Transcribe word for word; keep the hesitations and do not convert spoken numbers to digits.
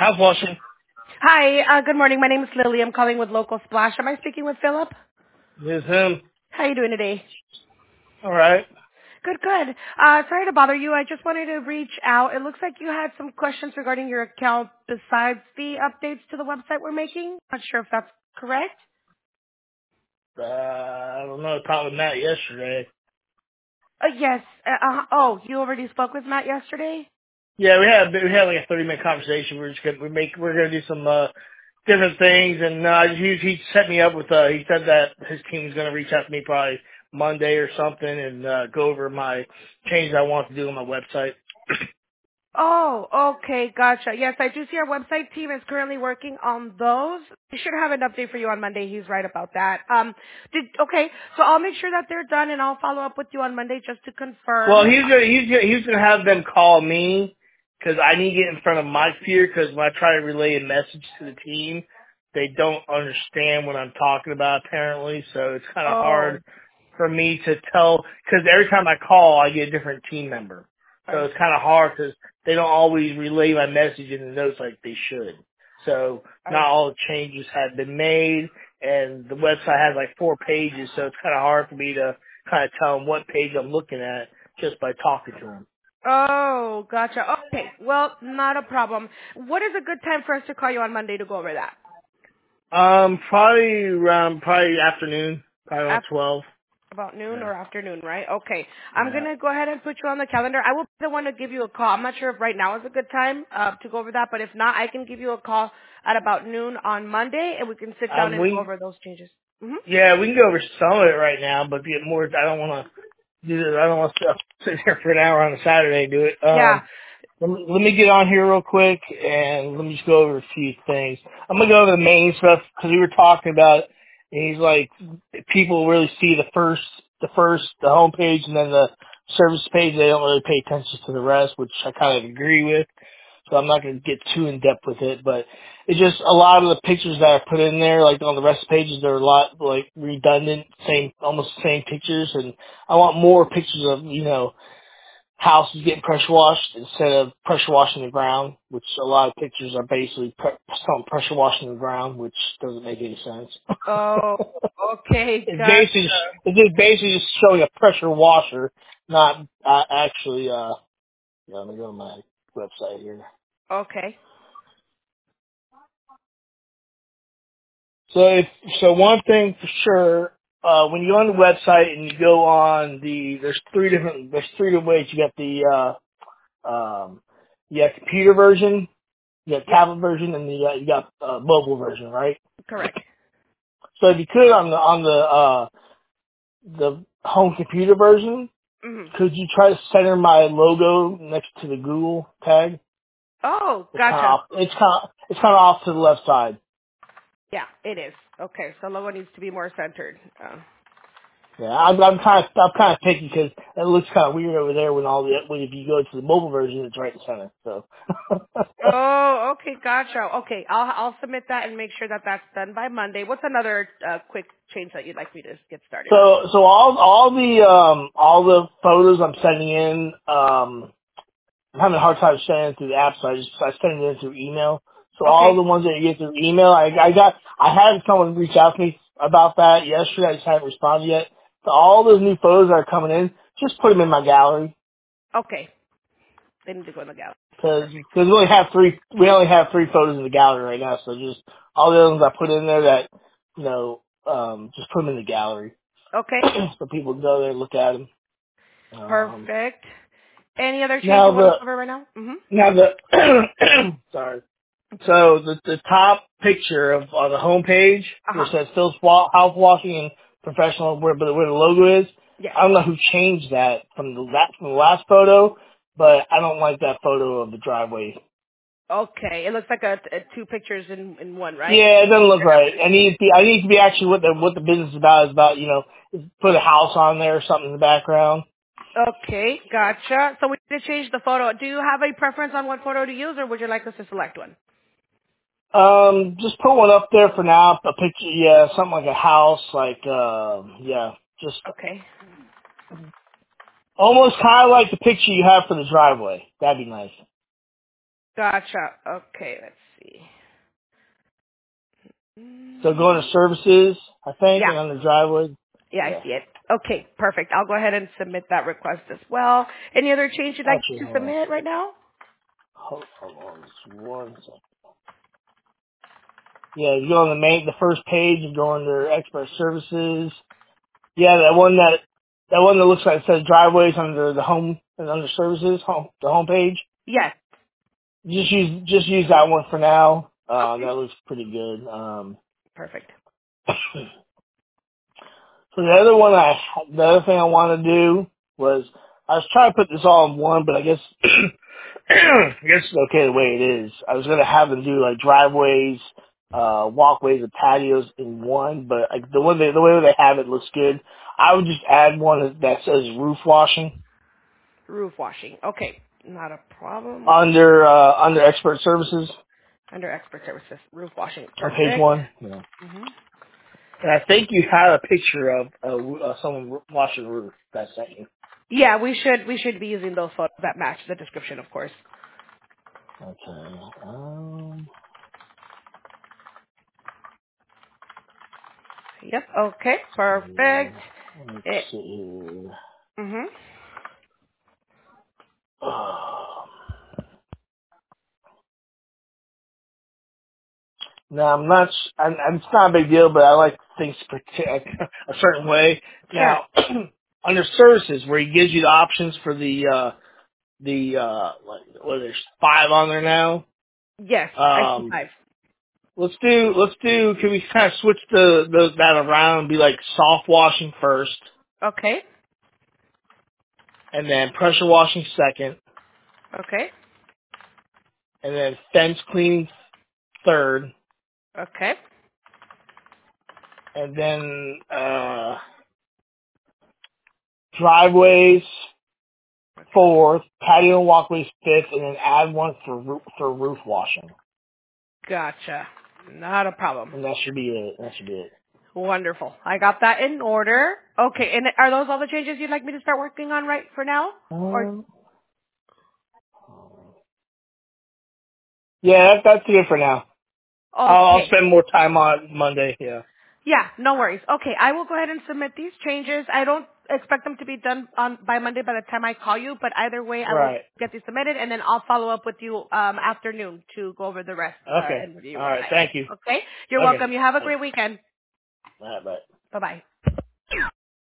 How's Washington? Hi, uh, good morning. My name is Lily. I'm calling with Local Splash. Am I speaking with Philip? This is him. How you doing today? All right. Good, good. Uh, sorry to bother you. I just wanted to reach out. It looks like you had some questions regarding your account besides the updates to the website we're making. Not sure if that's correct. Uh, I don't know. I talked with Matt yesterday. Uh, yes. Uh, uh, oh, you already spoke with Matt yesterday? Yeah, we had we had like a thirty minute conversation. We're just gonna we make we're gonna do some uh different things, and uh, he he set me up with uh he said that his team is gonna reach out to me probably Monday or something and uh go over my changes I want to do on my website. Oh, okay, gotcha. Yes, I do see our website team is currently working on those. We should have an update for you on Monday. He's right about that. Um, did okay, so I'll make sure that they're done, and I'll follow up with you on Monday just to Well, confirm. he's gonna he's gonna he's gonna have them call me because I need to get in front of my computer because when I try to relay a message to the team, they don't understand what I'm talking about apparently. So it's kind of Oh, hard for me to tell because every time I call, I get a different team member. So I it's kind of hard because they don't always relay my message in the notes like they should. So not I all the changes have been made, and the website has like four pages, so it's kind of hard for me to kind of tell them what page I'm looking at just by talking to him. oh, gotcha. Okay, well, not a problem. What is a good time for us to call you on Monday to go over that? Um, probably around probably afternoon, probably around Af- twelve. About noon Yeah. or afternoon, right? Okay. I'm Yeah. gonna go ahead and put you on the calendar. I will be the one to give you a call. I'm not sure if right now is a good time uh, to go over that, but if not, I can give you a call at about noon on Monday, and we can sit down Um, and go we over those changes. hmm yeah we can go over some of it right now, but get more. I don't want to do this. I don't want to sit here for an hour on a Saturday and do it. Um, Yeah. let me, let me get on here real quick and let me just go over a few things. I'm gonna go over the main stuff because we were talking about. And he's like, people really see the first, the first, the home page, and then the service page. They don't really pay attention to the rest, which I kind of agree with. So I'm not going to get too in depth with it, but it's just a lot of the pictures that I put in there, like on the rest of the pages, they're a lot like redundant, same, almost the same pictures, and I want more pictures of, you know, houses getting pressure washed instead of pressure washing the ground, which a lot of pictures are basically pre- some pressure washing the ground, which doesn't make any sense. Oh, okay. it's Gotcha. basically, it's just basically just showing a pressure washer, not uh, actually, uh, yeah, let me go to my website here. Okay. So if, so one thing for sure, uh, when you go on the website and you go on the, there's three different, there's three different ways. You got the, uh, um, you got computer version, you got Yep. tablet version, and you got, you got, uh, mobile version, right? Correct. So if you could on the, on the, uh, the home computer version, hmm could you try to center my logo next to the Google tag? Oh, It's kind of gotcha. off, it's kind of, it's kind of off to the left side. Yeah, it is. Okay, so logo needs to be more centered. Uh, Yeah, I'm, I'm kind of I'm kind of picky because it looks kind of weird over there when all the when if you go to the mobile version, it's right in the center. So, Oh, okay, gotcha. Okay, I'll I'll submit that and make sure that that's done by Monday. What's another uh, quick change that you'd like me to get started on? so so all all the um all the photos I'm sending in, um, I'm having a hard time sending it through the app, so I just I send it in through email. So all Okay, the ones that you get through email, I I got I had someone reach out to me about that yesterday. I just haven't responded yet. So all those new photos that are coming in, just put them in my gallery. okay. They need to go in the gallery. Because we only have three, we only have three photos in the gallery right now, so just all the other ones I put in there that, you know, um, just put them in the gallery Okay, so people can go there and look at them. Um, perfect. Any other change now you want the, to cover right now? Mm-hmm. now the, sorry. So the the top picture of on the home page Uh where huh. it says Phil's wa- house washing and professional, where but where the logo is, Yes. I don't know who changed that from the la- from the last photo, but I don't like that photo of the driveway. Okay, it looks like a, a two pictures in in one, right? Yeah, it doesn't look right. I need to be, I need to be actually what the what the business is about is about, you know, put a house on there or something in the background. Okay, gotcha. So we need to change the photo. Do you have a preference on what photo to use, or would you like us to select one? Um, just put one up there for now. A picture, yeah, something like a house, like, um, yeah, just Okay. almost kind of like the picture you have for the driveway. That'd be nice. Gotcha. Okay, let's see. So Mm, go into services, I think, Yeah. and on the driveway. Yeah, I Yeah. see it. Okay, perfect. I'll go ahead and submit that request as well. Any other change you'd like Actually, to hold on. submit right now? Hold, hold on just one second. Yeah, you go on the main, the first page, you go under expert services. Yeah, that one that, that one that looks like it says driveways under the home, and under services, home, the home page. Yes. Just use, just use that one for now. Uh, Okay. that looks pretty good. Um, Perfect. so the other one I, the other thing I want to do was, I was trying to put this all in one, but I guess, I guess it's okay the way it is. I was going to have them do like driveways, uh, walkways and patios in one, but like the way they, the way they have it looks good. I would just add one that says roof washing Roof washing. Okay. Not a problem. under, uh, under expert services Under expert services. Roof washing. on page Perfect. one. Yeah. hmm And I think you had a picture of uh, uh, someone washing the roof. That's sent you. Yeah, we should we should be using those photos that match the description, of course. Okay. Um. Yep. Okay. Perfect. Yeah. Let's It, see here. mhm. Um, no, I'm not. s- I'm, I'm- it's not a big deal, but I like things parti- a certain way. Sure. Now, under services, where he gives you the options for the uh the uh like what there's five on there now. Yes, I see Um, five. let's do let's do. Can we kind of switch the, the that around and be like soft washing first, Okay. and then pressure washing second, Okay. and then fence cleaning third, Okay. and then uh driveways fourth, patio and walkways fifth, and then add one for roo- for roof washing. Gotcha. Not a problem. And that should be it. That should be it. Wonderful. I got that in order. Okay, and are those all the changes you'd like me to start working on right for now? Or Um, yeah, that, that's it for now. I'll, I'll okay. spend more time on Monday. Yeah. Yeah, no worries. Okay, I will go ahead and submit these changes. I don't expect them to be done on by Monday by the time I call you, but either way, I will Right. get these submitted and then I'll follow up with you um afternoon to go over the rest uh, Okay. and review All what right. I. Thank you. Okay? You're Okay. welcome. You have a Thanks. great weekend. All right. Bye. Bye-bye.